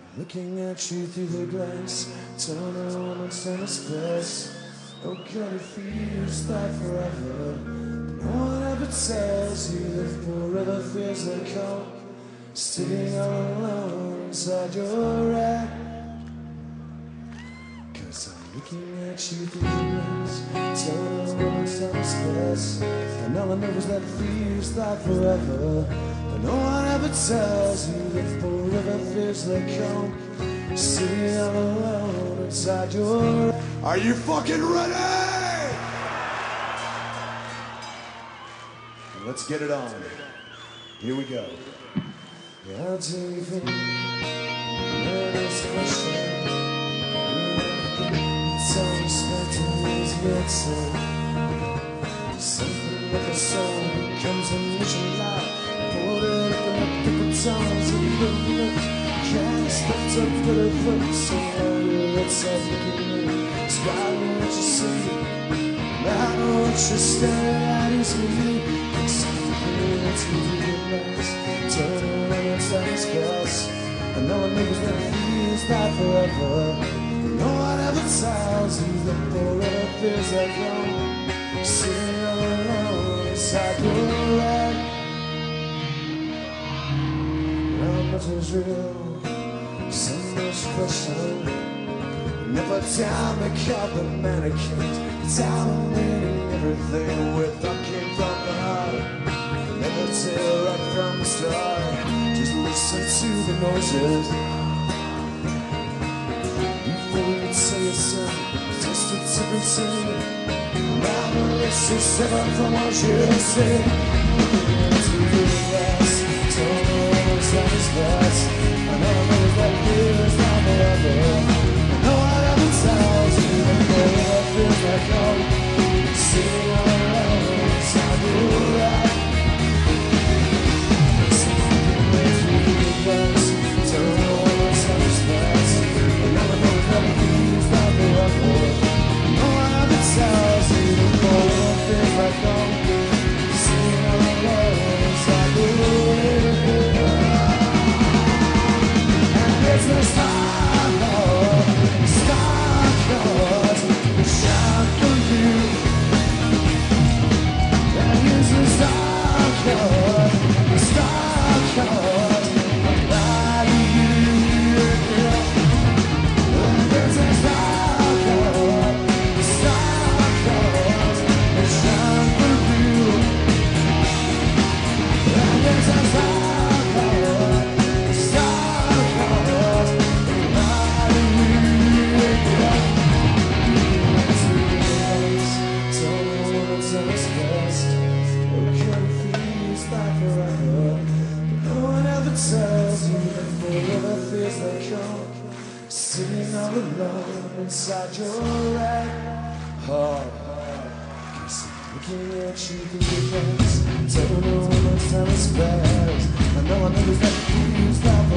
Looking at you through the glass, turn around and turn us best. Oh God, it feels like forever. No one ever tells you that forever feels like home. Sitting all alone inside your head. Cause I'm looking at you through the glass, turn around and turn us best. And all I know is that it feels like forever. But no one ever tells you that forever feels like home. Sitting all alone inside your... Are you fucking ready? Let's get it on. Here we go. How do you think that is question? Some respect is yet said. Something like a soul becomes a mission life. Hold it up and up different times and look. Can't stop to put a foot so hard outside looking in. Swallowing what you see. I know what you're staring at is me. It's something that's moving last. Turn around inside this glass. And no one knows that it feels like forever. No one ever tells you that forever feels like home. Sitting all alone inside your head. How much is real? So much question. Never time to cut the mannequins. Dominating everything with what came from the heart. Never tell right from the start. Just listen to the noises. Before you say a song, it's just a different thing. Now the list is separate from what you say. To the glass, don't know what's on his glass. I know that feels like forever. No one ever tells you that forever feels like home. Sitting all alone inside your head. Something way through the glass. Don't know what's on his glass. I never know that it feels like forever. No one ever tells you that forever feels like home. Sitting all alone inside your head. It's a star, shine for you. That is a star, about you. There's a star, shine for you. There's a star. Tells you that forever feels like home. Sitting all alone inside your head. Guess I'm looking at you through the glass. Don't know how much time has passed. I know that it feels like